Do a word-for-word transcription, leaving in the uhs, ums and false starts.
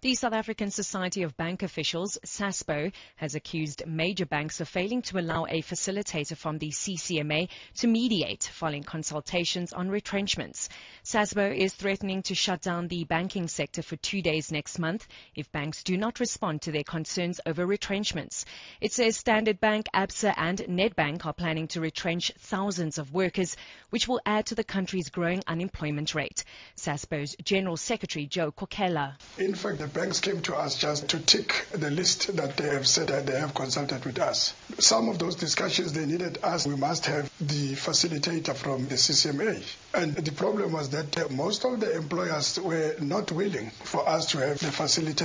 The South African Society of Bank Officials, SASBO, has accused major banks of failing to allow a facilitator from the C C M A to mediate following consultations on retrenchments. SASBO is threatening to shut down the banking sector for two days next month if banks do not respond to their concerns over retrenchments. It says Standard Bank, Absa and Nedbank are planning to retrench thousands of workers, which will add to the country's growing unemployment rate. SASBO's General Secretary Joe Kokela. In fact, the banks came to us just to tick the list that they have said that they have consulted with us. Some of those discussions they needed us, we must have the facilitator from the C C M A. And the problem was that most of the employers were not willing for us to have the facilitator.